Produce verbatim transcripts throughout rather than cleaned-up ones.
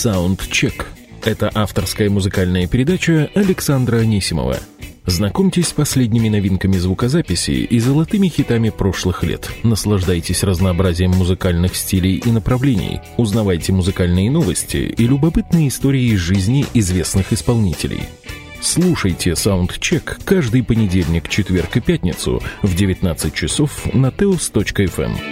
Soundcheck. Это авторская музыкальная передача Александра Анисимова. Знакомьтесь с последними новинками звукозаписи и золотыми хитами прошлых лет. Наслаждайтесь разнообразием музыкальных стилей и направлений. Узнавайте музыкальные новости и любопытные истории из жизни известных исполнителей. Слушайте Soundcheck каждый понедельник, четверг и пятницу в девятнадцать часов на теос точка эф эм.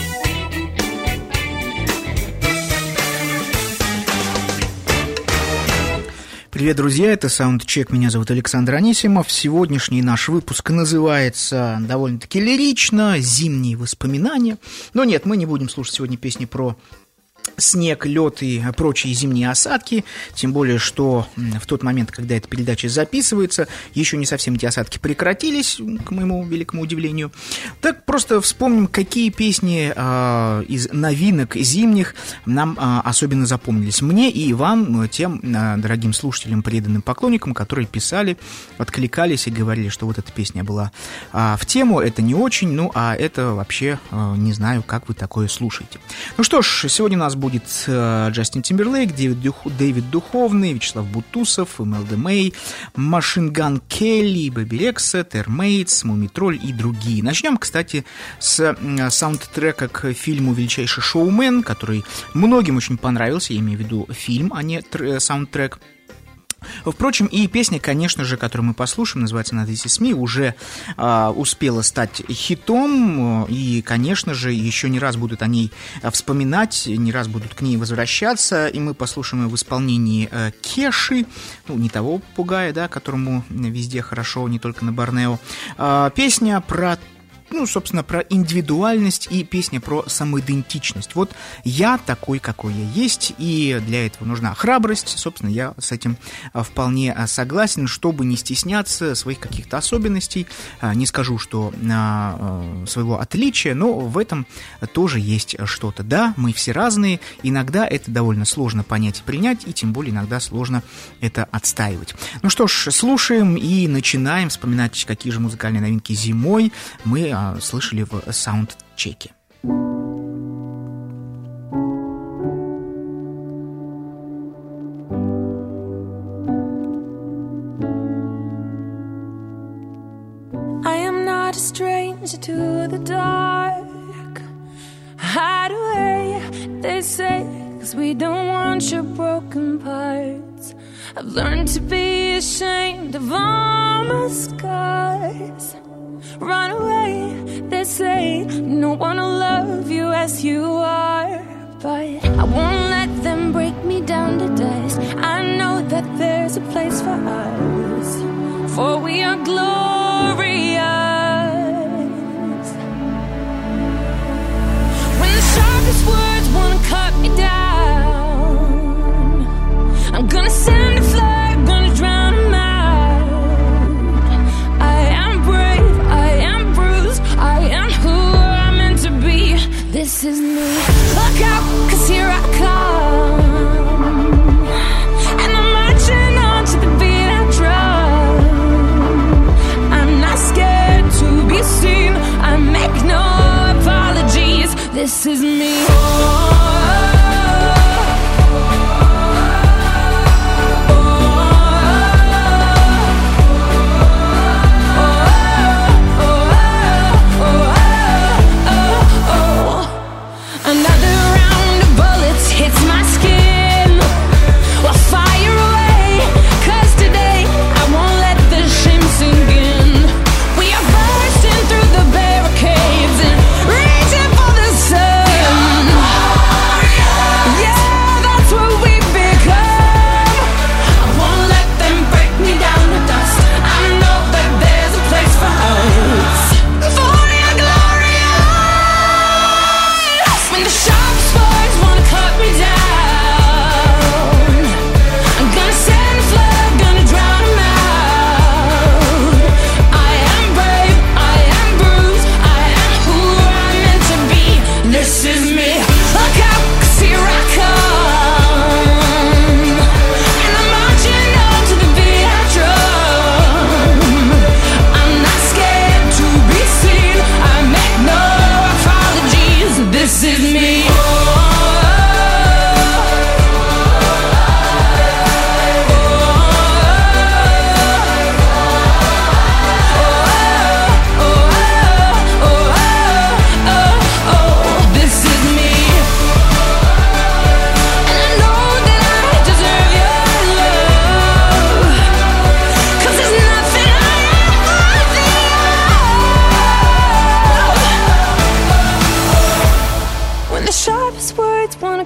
Привет, друзья, это Soundcheck, меня зовут Александр Анисимов. Сегодняшний наш выпуск называется довольно-таки лирично «Зимние воспоминания». Но нет, мы не будем слушать сегодня песни про снег, лед и прочие зимние осадки, тем более, что в тот момент, когда эта передача записывается, еще не совсем эти осадки прекратились, к моему великому удивлению. Так просто вспомним, какие песни э, из новинок зимних нам э, особенно запомнились. Мне и вам, тем э, дорогим слушателям, преданным поклонникам, которые писали, откликались и говорили, что вот эта песня была э, в тему, это не очень, ну а это вообще э, не знаю, как вы такое слушаете. Ну что ж, сегодня у нас будет Джастин Тимберлейк, Дэвид, Дух... Дэвид Духовный, Вячеслав Бутусов, эм эл дэ Мэй, Машин Ган Келли, Бэби Рекса, Термейтс, Мумитроль и другие. Начнем, кстати, с саундтрека к фильму «Величайший шоумен», который многим очень понравился, я имею в виду фильм, а не тр... саундтрек. Впрочем, и песня, конечно же, которую мы послушаем, называется «На This Is Me», уже э, успела стать хитом, и, конечно же, еще не раз будут о ней вспоминать, не раз будут к ней возвращаться, и мы послушаем ее в исполнении э, Кеши, ну, не того попугая, да, которому везде хорошо, не только на Борнео. Э, песня про Ну, собственно, про индивидуальность и песня про самоидентичность. Вот я такой, какой я есть, и для этого нужна храбрость. Собственно, я с этим вполне согласен, чтобы не стесняться своих каких-то особенностей. Не скажу, что своего отличия, но в этом тоже есть что-то. Да, мы все разные, иногда это довольно сложно понять и принять, и тем более иногда сложно это отстаивать. Ну что ж, слушаем и начинаем вспоминать, какие же музыкальные новинки зимой мы слышали в саундчеке. I am not a stranger to the dark. Hide away, they say, 'cause we don't want your broken parts. I've learned to be ashamed of all my scars. Run away, they say, no one will love you as you are. But I won't let them break me down to dust. I know that there's a place for us, for we are glorious. When the sharpest words wanna cut me down, I'm gonna send a flood, gonna drown them out. This is me. Look out, 'cause here I come, and I'm marching on to the beat I drum.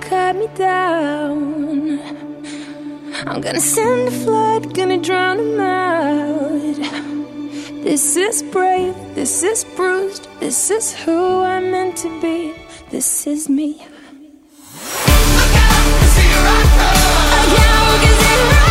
cut me down. I'm gonna send a flood, gonna drown him out. This is brave, this is bruised, this is who I'm meant to be. This is me. Look out, see your rock. Look out, cause it's rock.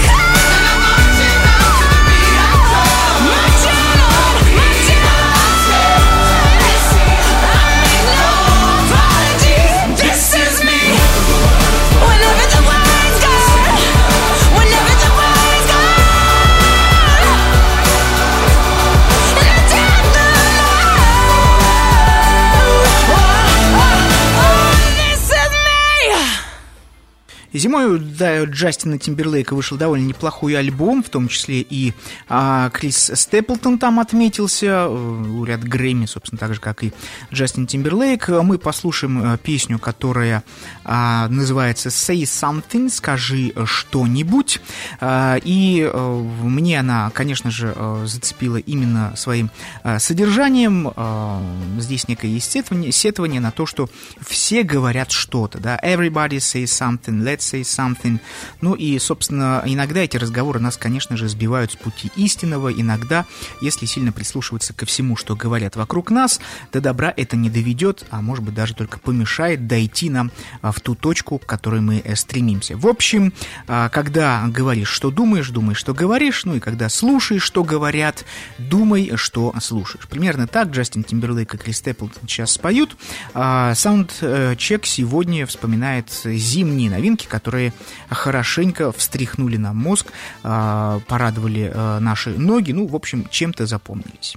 Зимой у Джастина Тимберлейка вышел довольно неплохой альбом, в том числе и а, Крис Степлтон там отметился, лауреат Грэмми, собственно, так же, как и Джастин Тимберлейк. Мы послушаем песню, которая а, называется «Say Something», «Скажи что-нибудь». А, и а, мне она, конечно же, зацепила именно своим а, содержанием. А, здесь некое сетование, сетование на то, что все говорят что-то, да, «Everybody say something», «Let's say something». Ну и, собственно, иногда эти разговоры нас, конечно же, сбивают с пути истинного. Иногда, если сильно прислушиваться ко всему, что говорят вокруг нас, до добра это не доведет, а может быть даже только помешает дойти нам в ту точку, к которой мы стремимся. В общем, когда говоришь, что думаешь, думай, что говоришь, ну и когда слушаешь, что говорят, думай, что слушаешь. Примерно так Джастин Тимберлейк и Крис Степлтон сейчас споют. Саундчек сегодня вспоминает зимние новинки, которые хорошенько встряхнули нам мозг, порадовали наши ноги, ну, в общем, чем-то запомнились.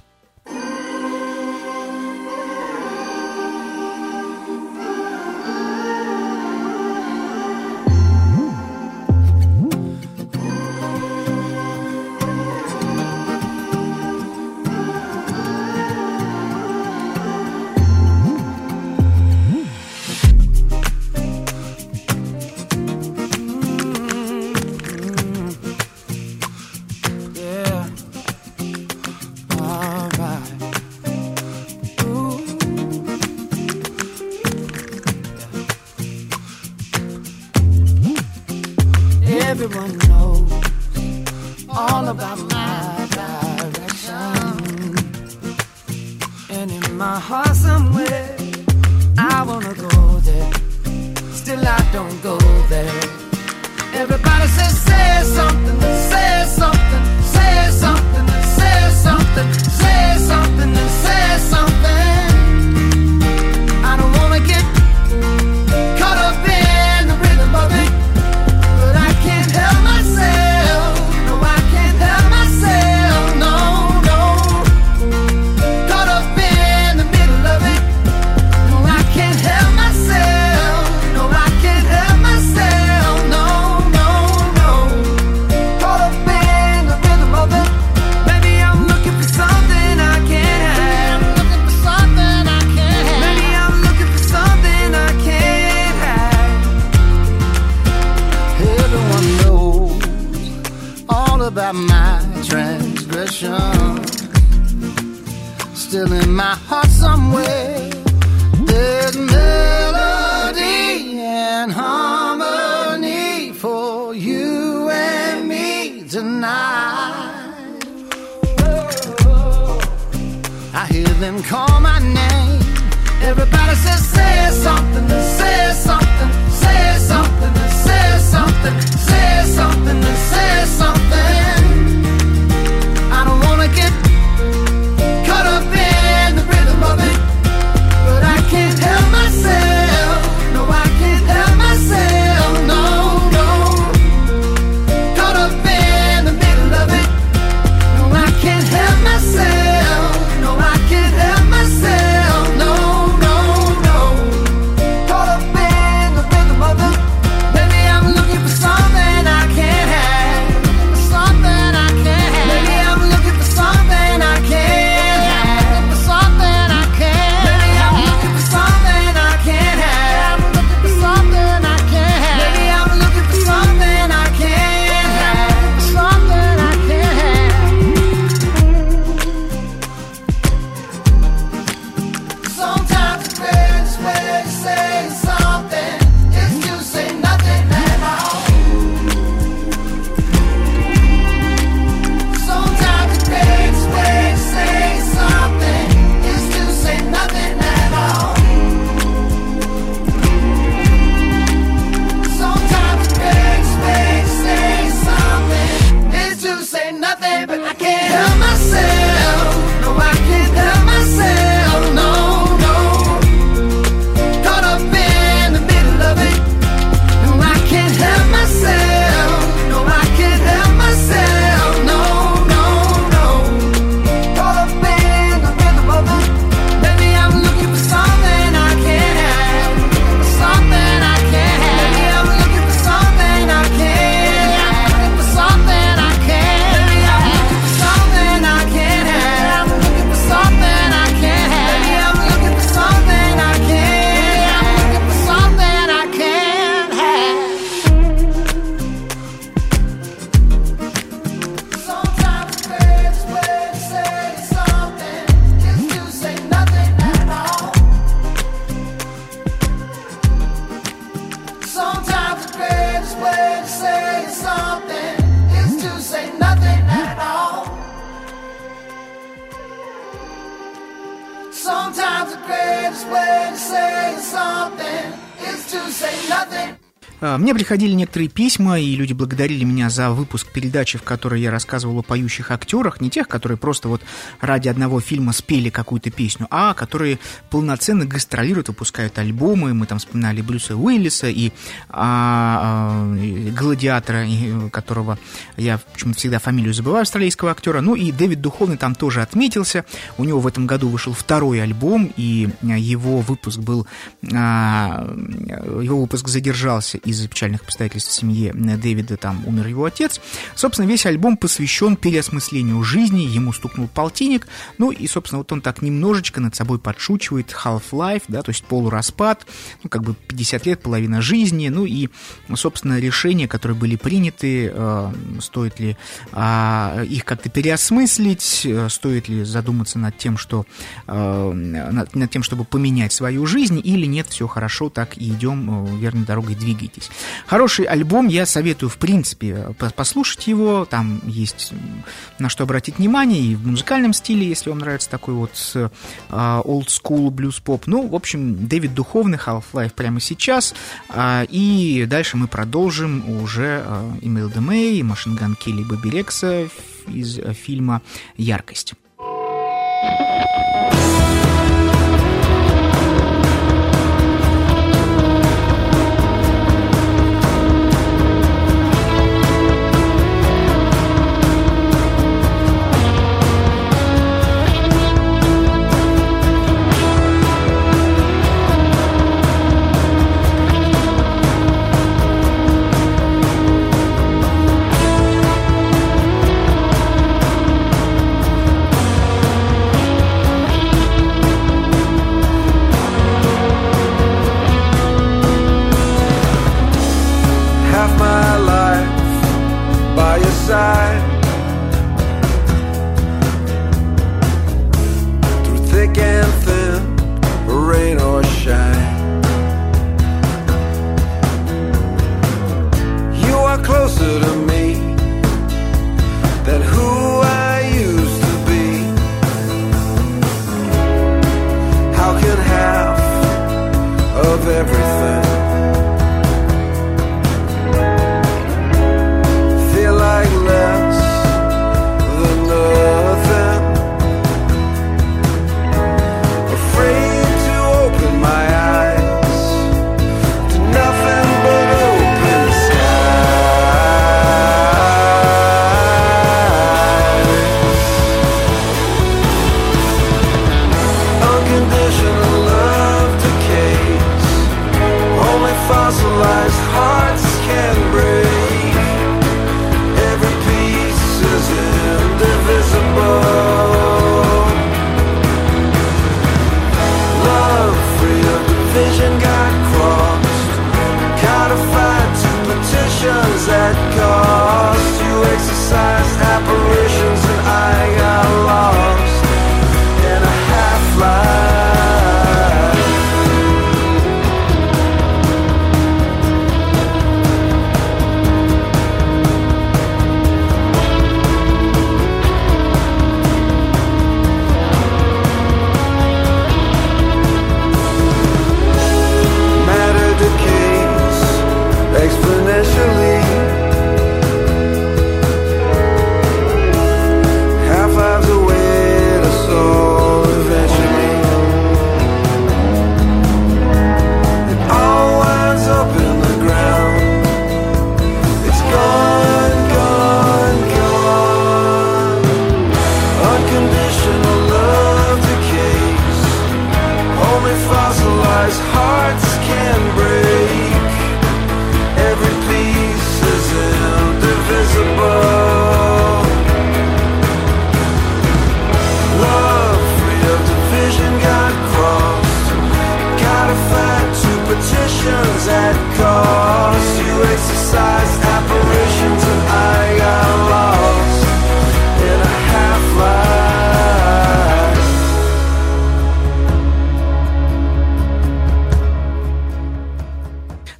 Everyone knows all about my direction, and in my heart somewhere I wanna go there, still I don't go there. Everybody says say something, say something, say something, say something, say something, say something. I don't wanna get caught up in the rhythm of it, but I can't help myself. No, I can't help myself. No, no. Caught up in the middle of it. No, I can't help myself. No, I can't help myself. No, no, no. Caught up in the rhythm of it. Maybe I'm looking for something I can't have. I'm looking for something I can't have. Maybe I'm looking for something I can't have. Everyone knows all about my transgression. Still in my heart somewhere there's melody and harmony for you and me tonight. I hear them call my name. Everybody says say something, say something, say something, say something, say something, say something. I don't wanna get caught up in the rhythm of it, but I can't help myself. No, I can't help myself. No, no. Caught up in the middle of it. No, I can't help myself. No, I can't help myself. No, no, no. Caught up in greatest way to say something is to say nothing at all. Sometimes the greatest way to say something is to say nothing. Мне приходили некоторые письма, и люди благодарили меня за выпуск передачи, в которой я рассказывал о поющих актерах, не тех, которые просто вот ради одного фильма спели какую-то песню, а которые полноценно гастролируют, выпускают альбомы. Мы там вспоминали Брюса Уиллиса и, а, а, и «Гладиатора», и, которого я почему-то всегда фамилию забываю, австралийского актера. Ну и Дэвид Духовный там тоже отметился. У него в этом году вышел второй альбом, и его выпуск был, а, его выпуск задержался из-за печальных обстоятельств в семье Дэвида, там умер его отец. Собственно, весь альбом посвящен переосмыслению жизни, ему стукнул полтинник, ну и, собственно, вот он так немножечко над собой подшучивает, half-life, да, то есть полураспад, ну, как бы пятьдесят лет, половина жизни, ну и, собственно, решения, которые были приняты, э, стоит ли э, их как-то переосмыслить, э, стоит ли задуматься над тем, что, э, над, над тем, чтобы поменять свою жизнь, или нет, все хорошо, так и идем э, верной дорогой, двигайтесь. Хороший альбом, я советую, в принципе, послушать его, там есть на что обратить внимание, и в музыкальном стиле, если вам нравится такой вот uh, old school blues-pop. Ну, в общем, Дэвид Духовный, Half-Life прямо сейчас, uh, и дальше мы продолжим уже uh, Имелда Мэй, Машин Ган Келли, Бобби Рекса из uh, фильма «Яркость». Sky.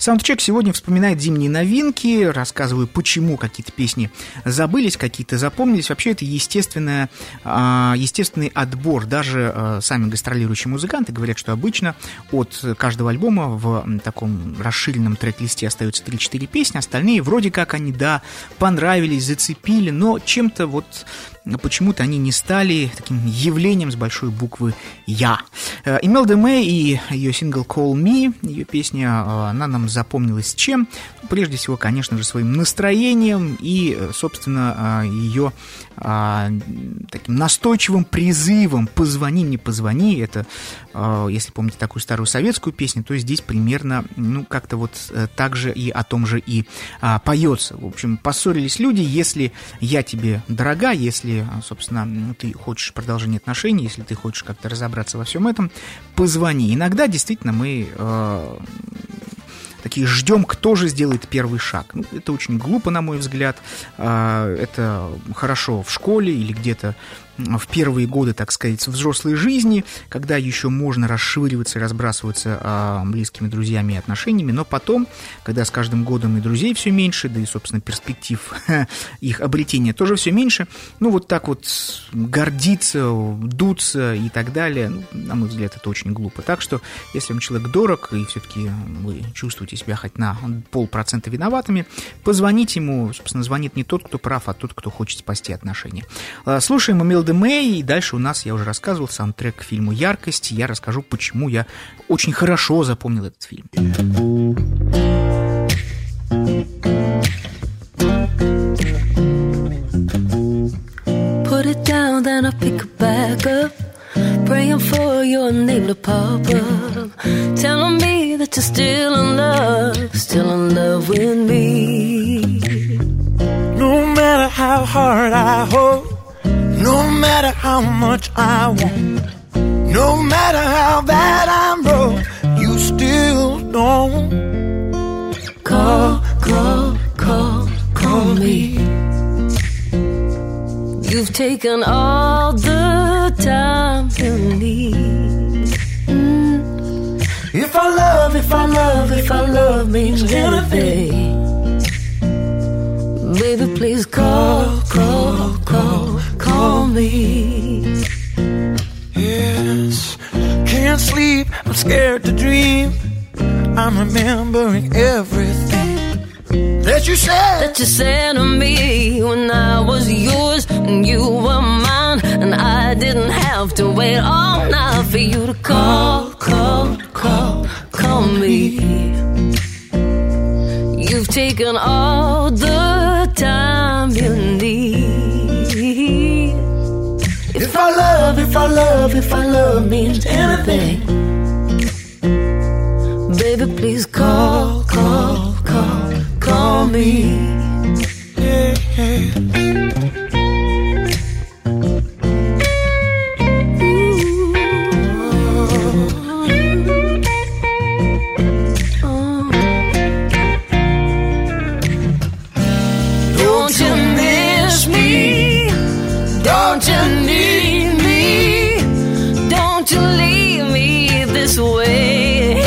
Саундчек сегодня вспоминает зимние новинки, рассказываю, почему какие-то песни забылись, какие-то запомнились. Вообще это естественное, естественный отбор. Даже сами гастролирующие музыканты говорят, что обычно от каждого альбома в таком расширенном трек-листе остается три-четыре песни, остальные вроде как они, да, понравились, зацепили, но чем-то вот почему-то они не стали таким явлением с большой буквы «Я». Имелда Мэй и ее сингл «Call Me», ее песня, она нам запомнилась чем? Прежде всего, конечно же, своим настроением и, собственно, ее таким настойчивым призывом «позвони мне, позвони». Это, если помните такую старую советскую песню, то здесь примерно, ну, как-то вот так же и о том же и поется. В общем, поссорились люди, если я тебе дорога, если, собственно, ну, ты хочешь продолжения отношений, если ты хочешь как-то разобраться во всем этом, позвони. Иногда действительно мы э, такие ждем, кто же сделает первый шаг. Ну, это очень глупо, на мой взгляд. Э, это хорошо в школе или где-то в первые годы, так сказать, взрослой жизни, когда еще можно расшвыриваться и разбрасываться а, близкими друзьями и отношениями, но потом, когда с каждым годом и друзей все меньше, да и, собственно, перспектив их обретения тоже все меньше, ну, вот так вот гордиться, дуться и так далее, ну, на мой взгляд, это очень глупо. Так что, если вам человек дорог, и все-таки вы чувствуете себя хоть на полпроцента виноватыми, позвоните ему, собственно, звонит не тот, кто прав, а тот, кто хочет спасти отношения. Слушаем Имелда Мэй, и дальше у нас, я уже рассказывал, саундтрек к фильму «Яркость». Я расскажу, почему я очень хорошо запомнил этот фильм. Put it down, then I pick it back up. Praying for your name to pop up. Telling me that you're still in love, still in love with me. No matter how hard I hold, no matter how much I want, no matter how bad I'm broke, you still don't call, call, call, call me. You've taken all the time you need. Mm. If I love, if I love, if I love means anything, baby, please call, call, call, call me. Yes, can't sleep, I'm scared to dream. I'm remembering everything that you said, that you said to me when I was yours and you were mine, and I didn't have to wait all night for you to call, call, call, call me. You've taken all the time you need. If I love, if I love, if I love means anything, baby, please call, call, call, call me. Yeah, yeah. Don't you need me? Don't you leave me this way?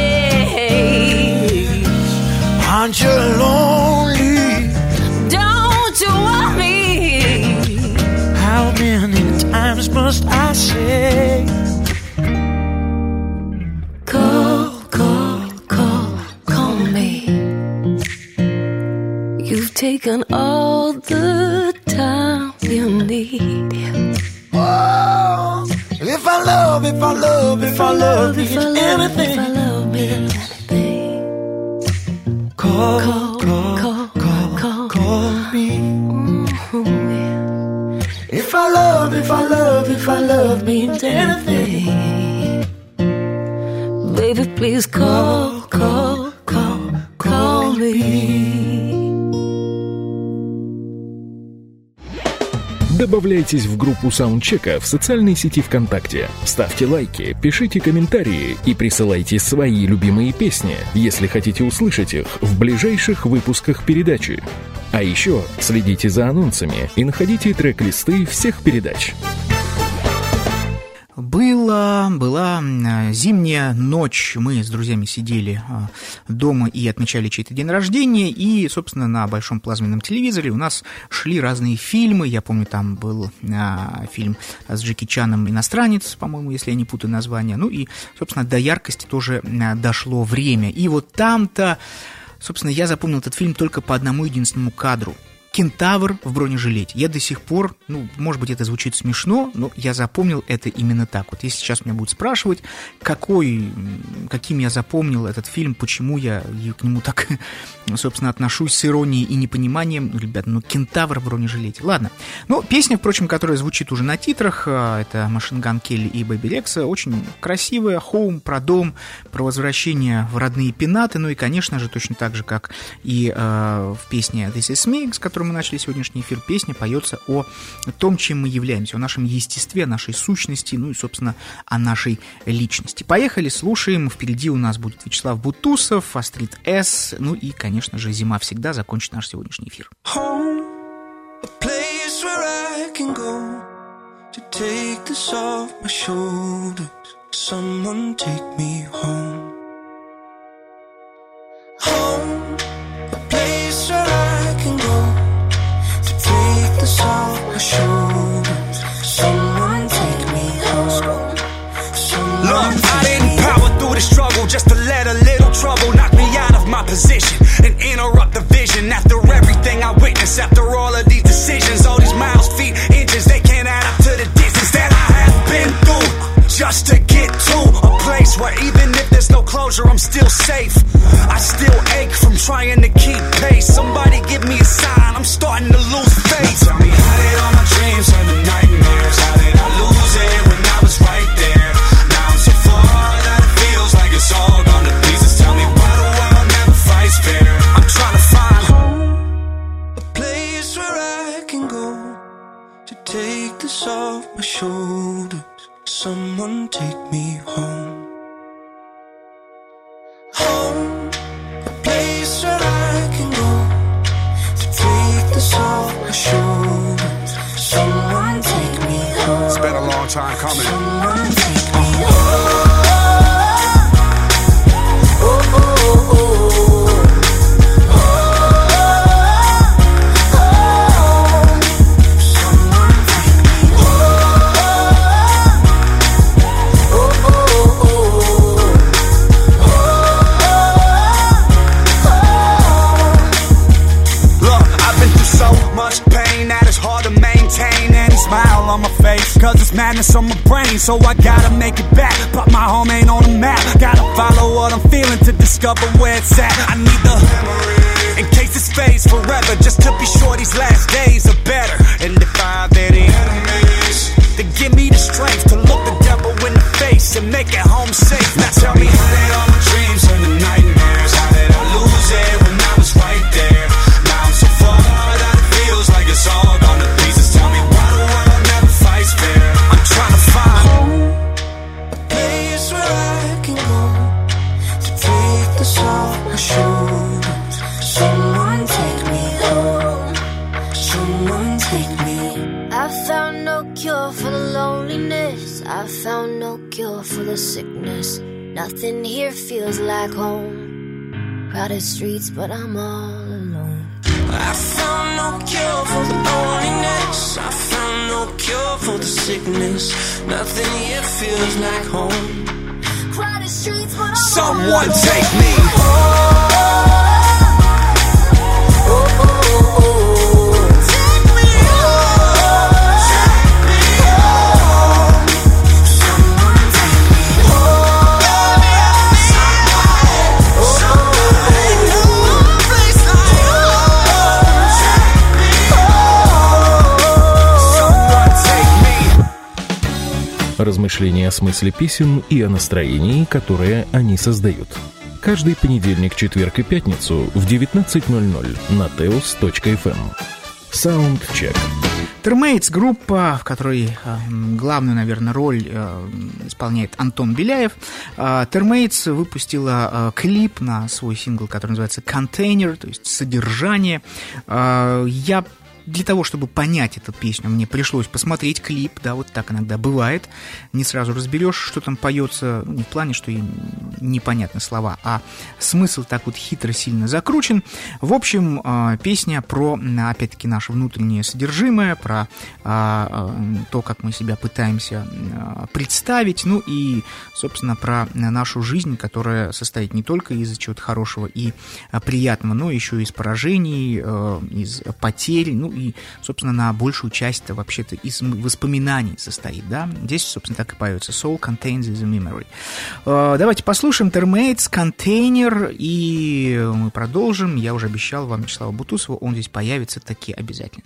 Aren't you lonely? Don't you want me? How many times must I say? Call, call, call, call me. You've taken all the time you need. Oh, if I love, if I love, if I love, if I love, anything, if I love me, anything. Call, call, call, call, call, call, call me. Mm-hmm, yeah. If I love, if I love, if I love means anything, baby, please call, call, call, call me. Добавляйтесь в группу саундчека в социальной сети ВКонтакте. Ставьте лайки, пишите комментарии и присылайте свои любимые песни, если хотите услышать их в ближайших выпусках передачи. А еще следите за анонсами и находите трек-листы всех передач. Было была, была зимняя ночь. Мы с друзьями сидели дома и отмечали чей-то день рождения, и, собственно, на большом плазменном телевизоре у нас шли разные фильмы. Я помню, там был а, фильм с Джеки Чаном «Иностранец», по-моему, если я не путаю название. Ну и, собственно, до яркости тоже а, дошло время. И вот там-то, собственно, я запомнил этот фильм только по одному единственному кадру. Кентавр в бронежилете. Я до сих пор, ну, может быть, это звучит смешно, но я запомнил это именно так. Вот если сейчас меня будут спрашивать, какой, каким я запомнил этот фильм, почему я к нему так, собственно, отношусь с иронией и непониманием, ну, ребята, ну, Кентавр в бронежилете. Ладно. Ну, песня, впрочем, которая звучит уже на титрах, это Machine Gun Kelly и Бэби Рекса, очень красивая, хоум, про дом, про возвращение в родные пенаты, ну и, конечно же, точно так же, как и э, в песне This Is Me, с которой мы начали сегодняшний эфир, песня поется о том, чем мы являемся, о нашем естестве, о нашей сущности, ну и, собственно, о нашей личности. Поехали, слушаем. Впереди у нас будет Вячеслав Бутусов, Астрид С, ну и, конечно же, «Зима всегда» закончит наш сегодняшний эфир. Home, a place where I can go to take this off my shoulders. Someone take me home. Home, a place where I can go. Take this off my shoulders. Someone take me home. Someone Look, I didn't power through the struggle just to let a little trouble knock me out of my position and interrupt the vision. After everything I witnessed, after all of these decisions, all these miles, feet, inches, they can't add up to the distance that I have been through just to get to a place where even if there's no closure, I'm still safe. I still ache from trying to keep pace. Somebody give me a sign, I'm starting to lose faith. Tell me, how did all my dreams turn to nightmares? How did I lose it when I was right there? Now I'm so far that it feels like it's all gone to pieces. Tell me, why the world never fights fair? I'm trying to find home, a place where I can go to take this off my shoulders. Someone take me home. Home, a place where I can go to take this off my shoulders. Someone take me home. It's been a long time coming. Someone take me home. Oh, oh, oh, oh. On my face, cause it's madness on my brain, so I gotta make it back, but my home ain't on the map. Gotta follow what I'm feeling to discover where it's at. I need the memory in case this fades forever, just to be sure these last days are better. And if I have any enemies, then give me the strength to look the devil in the face and make it home safe. Now tell me, how did all my dreams turn to nightmares? How did I lose it when I was right there? Now I'm so far that it feels like it's all gone to pieces. Tell me, why the world never fights fair? I'm trying to find home, a place where I can go to take this off my shoulders. Someone take me home. Someone take me. I found no cure for the loneliness. I found no cure for the sickness. Nothing here feels like home. Crowded streets, but I'm all alone. I found no cure for the loneliness. I found no cure for the sickness. Nothing here feels like home. Crowded streets, but I'm Someone all alone. take me home. Oh, oh, oh, oh. Take me home. Take me home. Someone take me home. Someone, someone, no place like home. Take me home. Someone take me. Размышления о смысле песен и о настроении, которое они создают. Каждый понедельник, четверг и пятницу в девятнадцать ноль ноль на теос точка эф эм. Саундчек. Термейтс — группа, в которой э, главную, наверное, роль э, исполняет Антон Беляев. Э, Термейтс выпустила э, клип на свой сингл, который называется «Container», то есть «Содержание». Э, я для того, чтобы понять эту песню, мне пришлось посмотреть клип, да, вот так иногда бывает, не сразу разберешь, что там поется, ну, не в плане, что и непонятны слова, а смысл так вот хитро сильно закручен. В общем, песня про, опять-таки, наше внутреннее содержимое, про то, как мы себя пытаемся представить, ну и, собственно, про нашу жизнь, которая состоит не только из чего-то хорошего и приятного, но еще из поражений, из потерь, ну и, собственно, на большую часть-то вообще-то из воспоминаний состоит, да. Здесь, собственно, так и поется «Soul contains the memory». Давайте послушаем Termates, Container, и мы продолжим. Я уже обещал вам Вячеслава Бутусова, он здесь появится таки обязательно.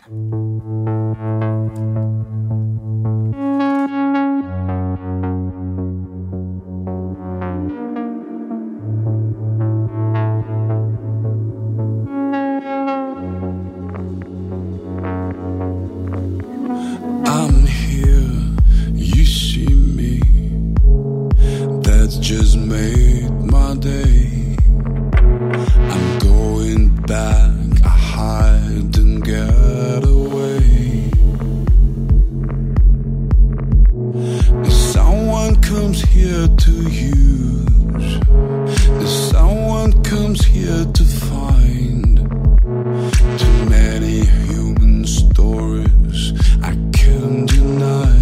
Just made my day. I'm going back. I hide and get away. If someone comes here to use, if someone comes here to find too many human stories I can't deny.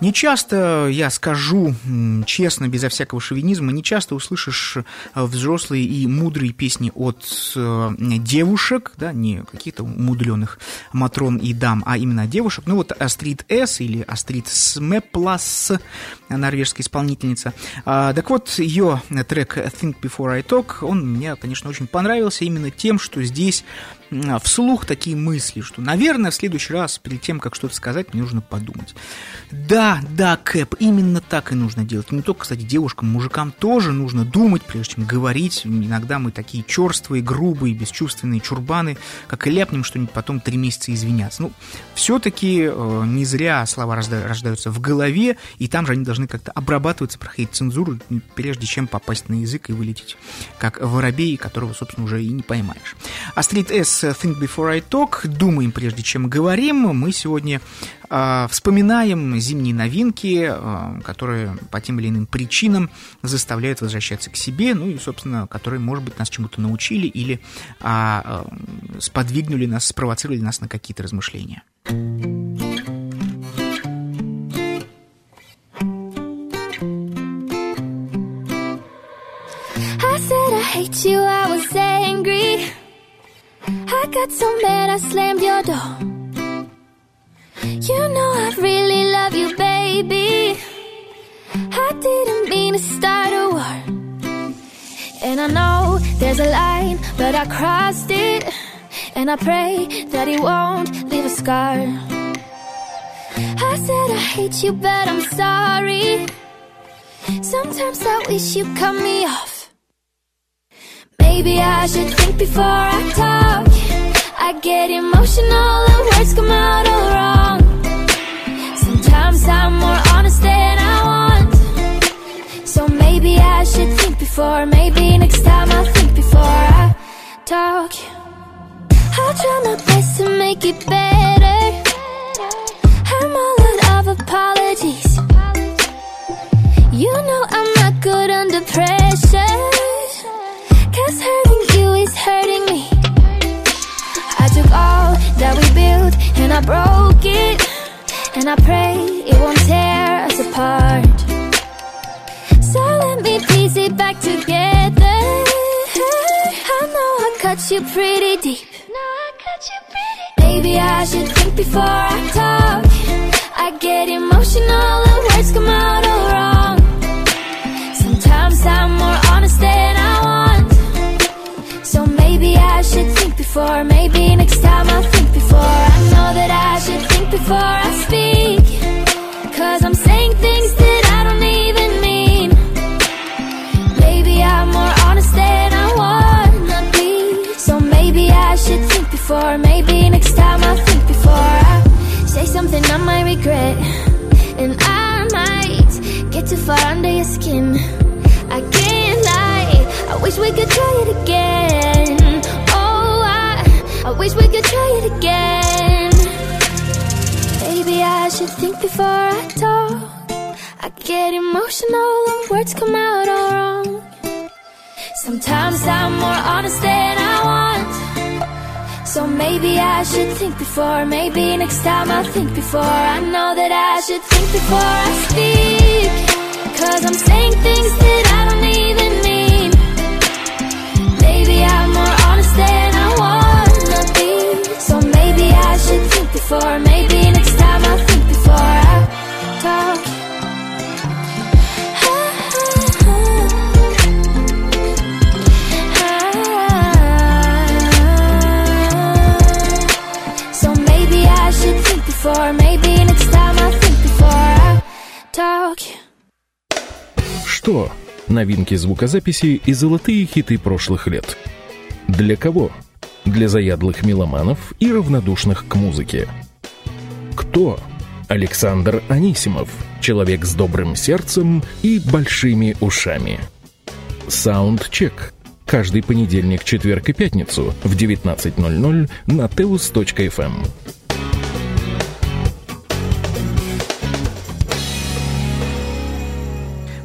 Не часто, я скажу честно, безо всякого шовинизма, не часто услышишь взрослые и мудрые песни от девушек, да, не каких-то умудренных матрон и дам, а именно девушек. Ну вот Астрид С или Астрид Смеплас, норвежская исполнительница. Так вот, ее трек Think Before I Talk, он мне, конечно, очень понравился именно тем, что здесь вслух такие мысли, что, наверное, в следующий раз, перед тем, как что-то сказать, мне нужно подумать. Да, да, Кэп, именно так и нужно делать. Не только, кстати, девушкам, мужикам тоже нужно думать, прежде чем говорить. Иногда мы такие черствые, грубые, бесчувственные чурбаны, как и ляпнем что-нибудь, потом три месяца извиняться. Ну, все-таки э, не зря слова рождаются в голове, и там же они должны как-то обрабатываться, проходить цензуру, прежде чем попасть на язык и вылететь, как воробей, которого, собственно, уже и не поймаешь. Астрид С. Think Before I Talk, думаем, прежде чем говорим. Мы сегодня э, вспоминаем зимние новинки, э, которые по тем или иным причинам заставляют возвращаться к себе, ну и, собственно, которые, может быть, нас чему-то научили или э, э, сподвигнули нас, спровоцировали нас на какие-то размышления. I said I hate you, I was angry. I got so mad I slammed your door. You know I really love you, baby. I didn't mean to start a war. And I know there's a line, but I crossed it. And I pray that it won't leave a scar. I said I hate you, but I'm sorry. Sometimes I wish you cut me off. Maybe I should think before I talk. I get emotional and words come out all wrong. Sometimes I'm more honest than I want. So maybe I should think before. Maybe next time I'll think before I talk. I'll try my best to make it better. I'm all out of apologies. You know I'm not good under pressure. Cause hurting you is hurting me. I took all that we built and I broke it. And I pray it won't tear us apart. So let me piece it back together. I know I cut you pretty deep. Maybe I should think before I talk. I get emotional and words come out all wrong. Sometimes I'm more honest than I want. So maybe I should think before. Maybe next time I'll think before. I know that I should think before I speak. Cause I'm saying things that I don't even mean. Maybe I'm more honest than I wanna be. So maybe I should think before. Maybe next time I'll think before I say something I might regret. And I might get too far under your skin. I can't lie, I wish we could try it again. Oh, I, I wish we could try it again. Maybe I should think before I talk. I get emotional and words come out all wrong. Sometimes I'm more honest than I want. So maybe I should think before. Maybe next time I'll think before. I know that I should think before I speak. Cause I'm saying things that I don't even mean. Maybe I'm more honest than I wanna be. So maybe I should think before. Maybe next time I'll think before I talk. So maybe I should think before. Maybe next time I'll think before I talk. Что? Новинки звукозаписи и золотые хиты прошлых лет. Для кого? Для заядлых меломанов и равнодушных к музыке. Кто? Александр Анисимов, человек с добрым сердцем и большими ушами. Саундчек. Каждый понедельник, четверг и пятницу в девятнадцать ноль ноль на теус точка эф эм.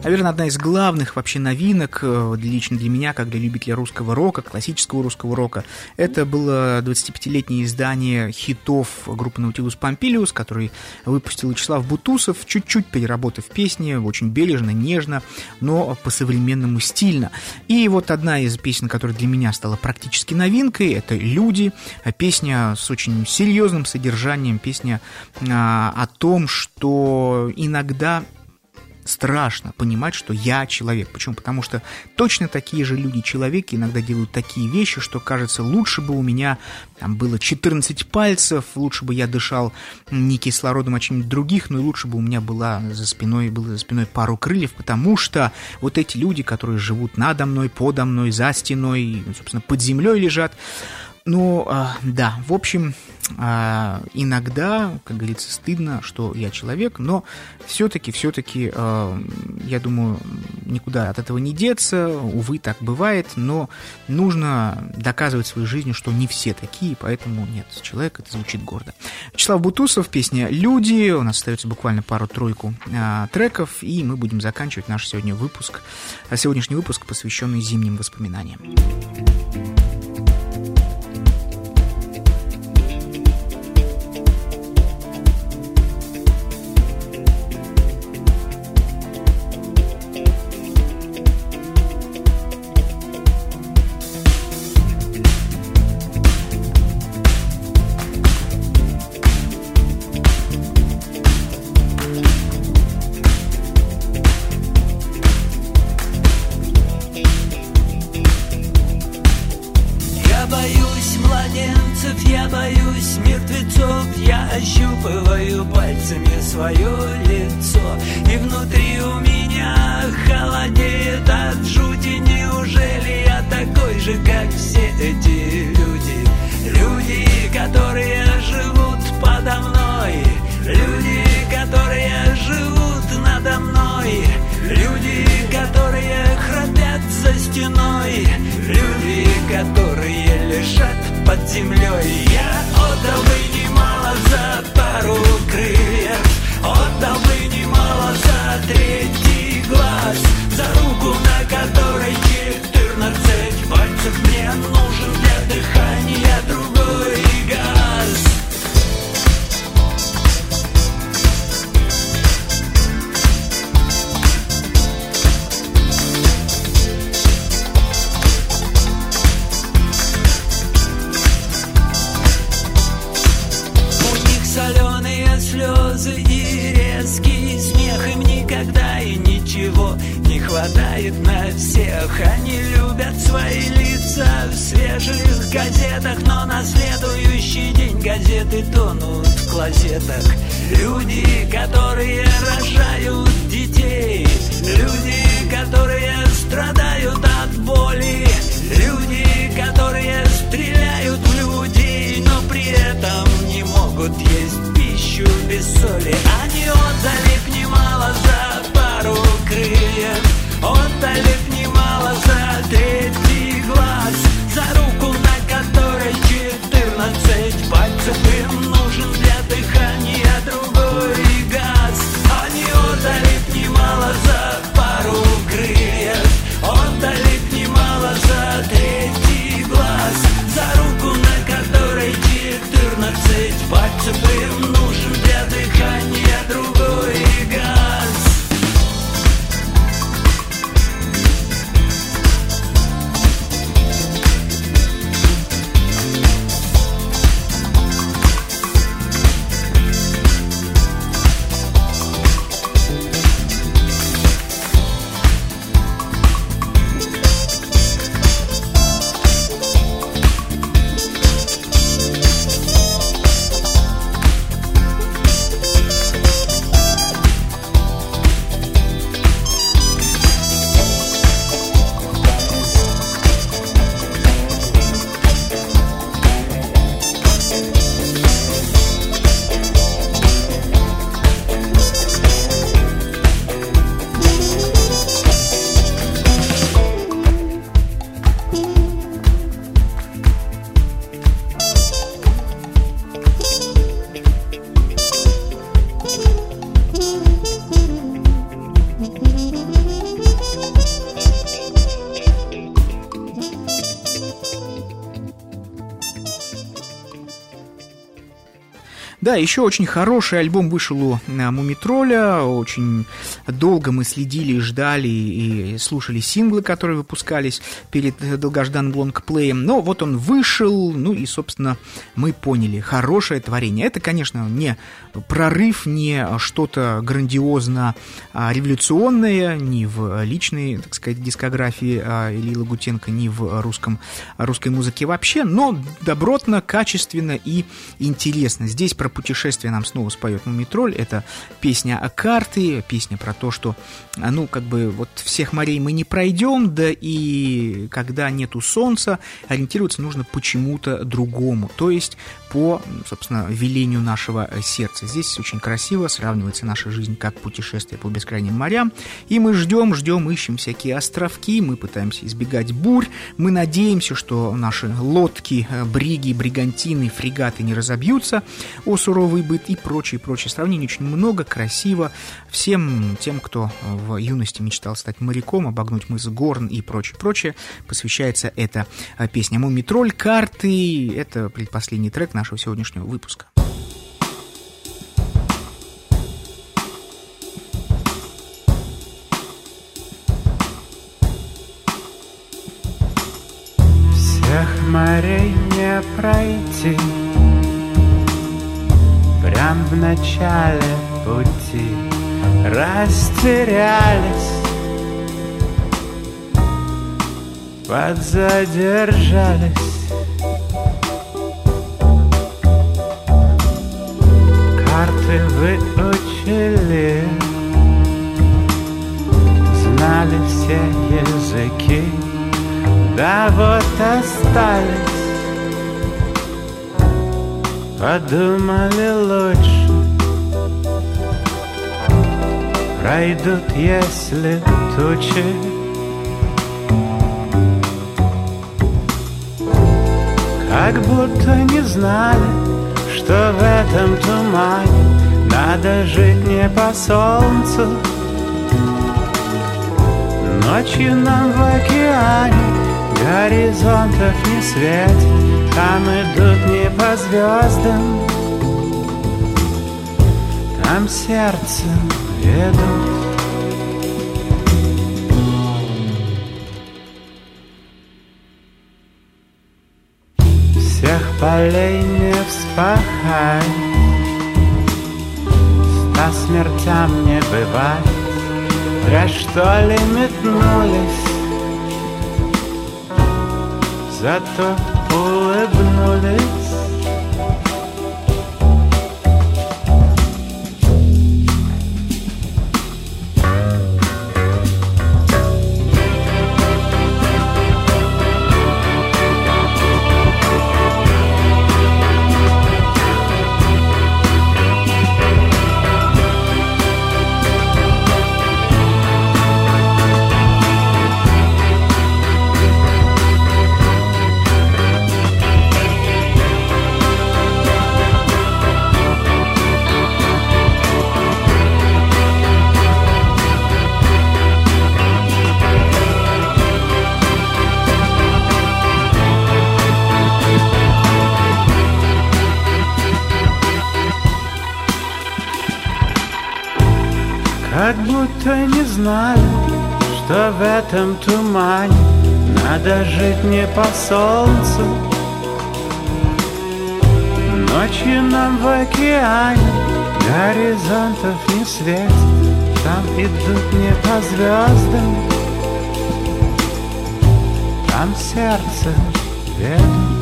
наверное, одна из главных вообще новинок, лично для меня, как для любителя русского рока, классического русского рока. Это было двадцатипятилетнее издание хитов группы Nautilus Pompilius, который выпустил Вячеслав Бутусов, чуть-чуть переработав песни, очень бережно, нежно, но по-современному стильно. И вот одна из песен, которая для меня стала практически новинкой, это «Люди», песня с очень серьезным содержанием, песня а, о том, что иногда страшно понимать, что я человек. Почему? Потому что точно такие же люди-человеки иногда делают такие вещи, что кажется, лучше бы у меня там было четырнадцать пальцев, лучше бы я дышал не кислородом, а чем-нибудь других, но и лучше бы у меня была за спиной, было за спиной пару крыльев, потому что вот эти люди, которые живут надо мной, подо мной, за стеной, собственно, под землей лежат. Ну, да, в общем, иногда, как говорится, стыдно, что я человек, но все-таки, все-таки, я думаю, никуда от этого не деться, увы, так бывает, но нужно доказывать своей жизнью, что не все такие, поэтому нет, человек, это звучит гордо. Вячеслав Бутусов, песня «Люди», у нас остается буквально пару-тройку треков, и мы будем заканчивать наш сегодня выпуск, сегодняшний выпуск, посвященный зимним воспоминаниям. Отдали б немало за Да, еще очень хороший альбом вышел у Мумитроля. Очень долго мы следили и ждали, и слушали синглы, которые выпускались перед долгожданным лонгплеем. Но вот он вышел, ну и, собственно, мы поняли, хорошее творение. Это, конечно, не прорыв, не что-то грандиозно революционное, ни в личной, так сказать, дискографии Ильи Лагутенко, ни в русском, русской музыке вообще, но добротно, качественно и интересно. Здесь про путешествие нам снова споет Мумитроль. Это песня о карте, песня про то, что, ну, как бы, вот всех морей мы не пройдем, да и когда нету солнца, ориентироваться нужно почему-то другому, то есть по, собственно, велению нашего сердца. Здесь очень красиво сравнивается наша жизнь как путешествие по бескрайним морям, и мы ждем, ждем, ищем всякие островки, мы пытаемся избегать бурь, мы надеемся, что наши лодки, бриги, бригантины, фрегаты не разобьются о суровый быт и прочее, прочее. Сравнений очень много, красиво. Всем тем, кто в юности мечтал стать моряком, обогнуть мыс Горн и прочее, прочее, посвящается эта песня. Мумитроль, карты. Это предпоследний трек нашего сегодняшнего выпуска. Всех морей не пройти, прям в начале пути растерялись, подзадержались. Карты выучили, знали все языки, да вот остались. Подумали лучше, пройдут, если тучи. Как будто не знали, что в этом тумане надо жить не по солнцу. Ночью нам в океане горизонтов не светит, там идут не по звездам, там сердцем ведут. Всех полей не вспахать, ста смертям не бывать. Зря что ли метнулись, зато улыбнулись. Как будто не знали, что в этом тумане надо жить не по солнцу. Ночью нам в океане горизонтов не светит, там идут не по звездам, там сердце ведут.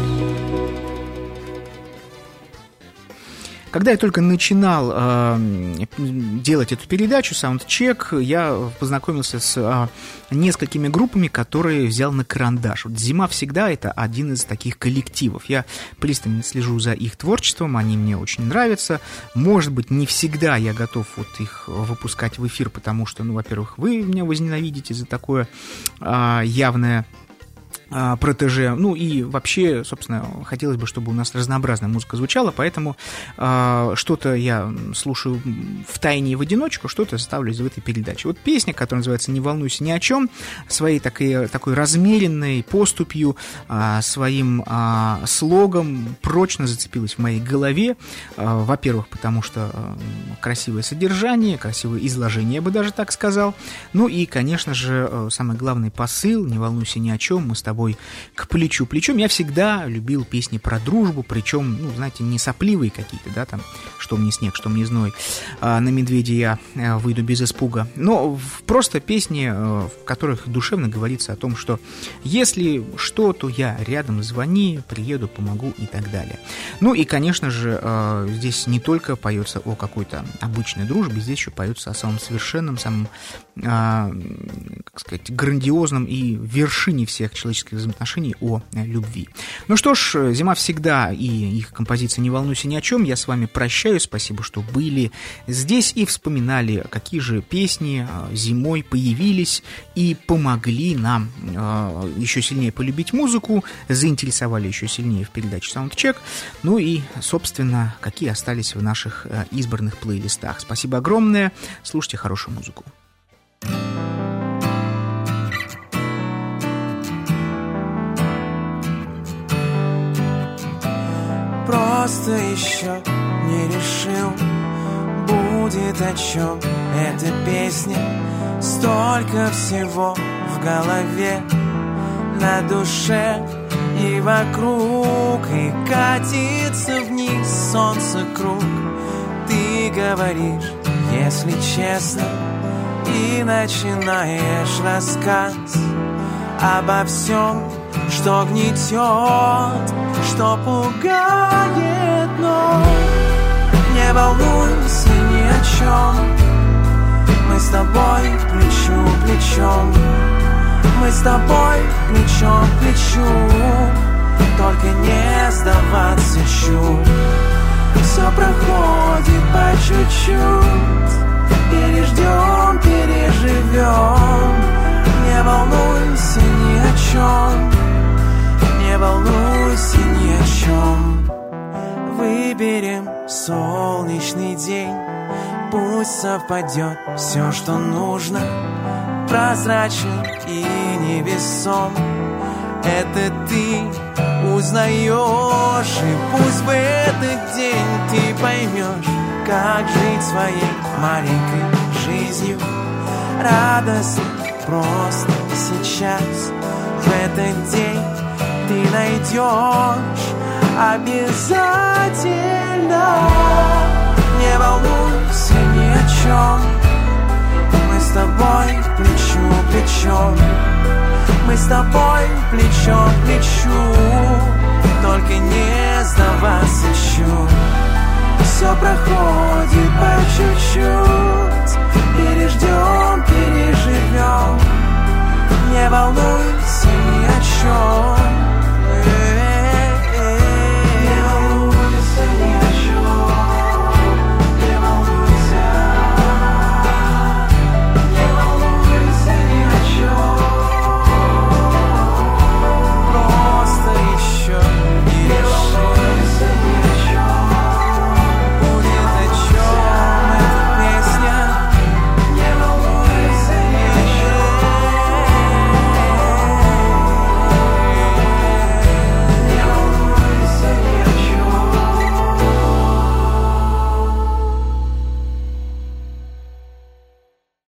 Когда я только начинал э, делать эту передачу, саундчек, я познакомился с э, несколькими группами, которые взял на карандаш. Вот «Зима всегда» — это один из таких коллективов. Я пристально слежу за их творчеством, они мне очень нравятся. Может быть, не всегда я готов вот их выпускать в эфир, потому что, ну, во-первых, вы меня возненавидите за такое э, явное протеже. Ну и вообще, собственно, хотелось бы, чтобы у нас разнообразная музыка звучала, поэтому э, что-то я слушаю в тайне и в одиночку, что-то ставлю в этой передаче. Вот песня, которая называется «Не волнуйся ни о чем», своей такой, такой размеренной поступью, э, своим э, слогом прочно зацепилась в моей голове. Э, во-первых, потому что э, красивое содержание, красивое изложение, я бы даже так сказал. Ну и, конечно же, э, самый главный посыл «Не волнуйся ни о чем», мы с тобой к плечу плечом. Я всегда любил песни про дружбу, причем, ну, знаете, не сопливые какие-то, да, там, что мне снег, что мне зной, а на медведя я выйду без испуга, но просто песни, в которых душевно говорится о том, что если что, то я рядом, звони, приеду, помогу и так далее. Ну и, конечно же, здесь не только поется о какой-то обычной дружбе, здесь еще поется о самом совершенном, самом, как сказать, грандиозном и вершине всех человеческих взаимоотношений, о любви. Ну что ж, «Зима всегда» и их композиция «Не волнуйся ни о чем». Я с вами прощаюсь. Спасибо, что были здесь и вспоминали, какие же песни зимой появились и помогли нам еще сильнее полюбить музыку, заинтересовали еще сильнее в передаче «Саундчек». Ну и, собственно, какие остались в наших избранных плейлистах. Спасибо огромное. Слушайте хорошую музыку. Просто еще не решил, будет о чем эта песня. Столько всего в голове, на душе и вокруг, и катится вниз солнце круг. Ты говоришь, если честно, и начинаешь рассказ обо всем, что гнетет, что пугает, но не волнуйся ни о чем. Мы с тобой плечу плечом, мы с тобой плечом к плечу. Только не сдаваться чуть, все проходит по чуть-чуть. Переждем, переживем. Не волнуйся ни о чем, не волнуйся ни о чем. Выберем солнечный день, пусть совпадет все, что нужно. Прозрачен и невесом, это ты узнаешь. И пусть в этот день ты поймешь, как жить своей маленькой жизнью. Радостно, просто сейчас, в этот день ты найдешь обязательно. Не волнуйся ни о чем, мы с тобой плечу плечом, мы с тобой плечом к плечу. Только не сдаваться чуть, все проходит по чуть-чуть. Переждем, переживем. Не волнуйся